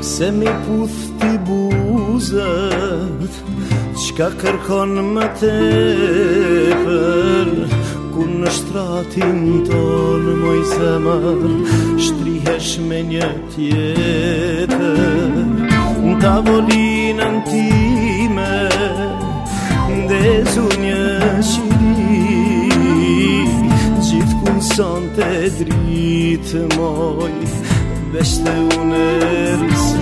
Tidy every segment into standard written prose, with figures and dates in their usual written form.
Se mi puth ti buzët, qka kërkon më tepër, kur në shtratin ton moj zemër shtrihesh me një tjetër. Në tavolinën time ndezur një qiri, gjithë kun son të dritë moj, beshte unë rësi.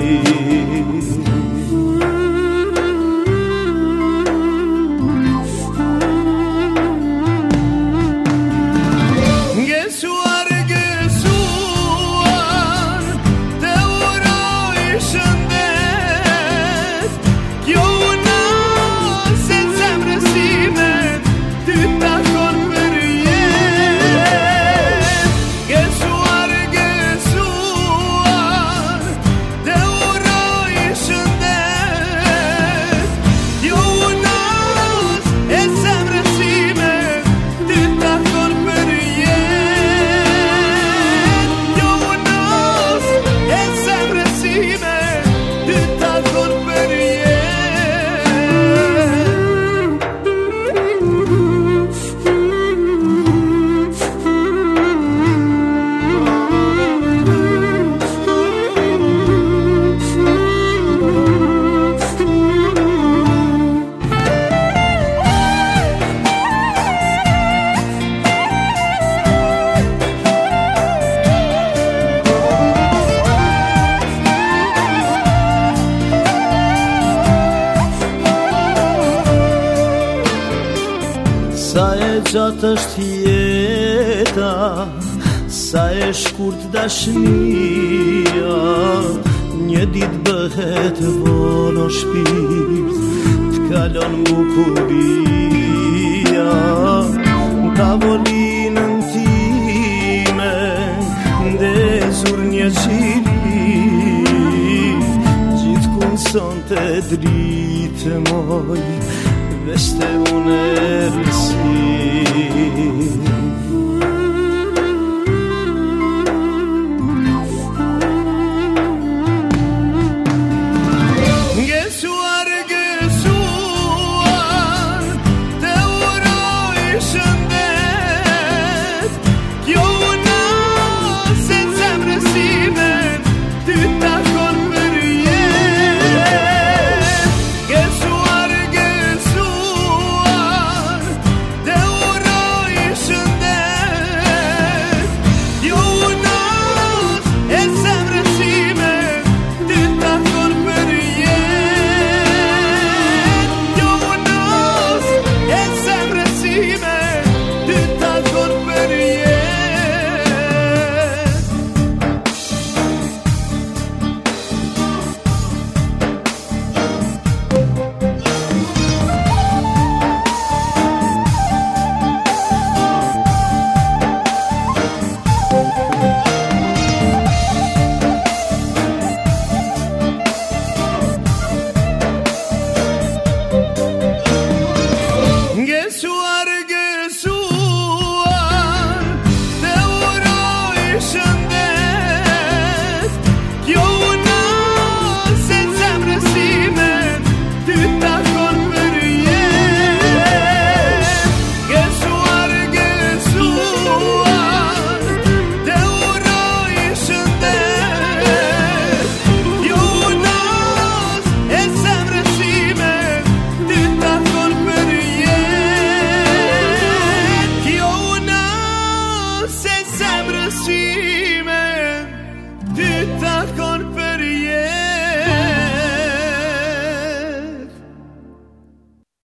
Sa e gjatë është jeta, sa e shkurt dashnia, një ditë bëhet vono shpirt, t'kalon bukuria. Në tavolinën time ndezur një qiri, gjithë kun son të dritë moj, beshte unë rësi.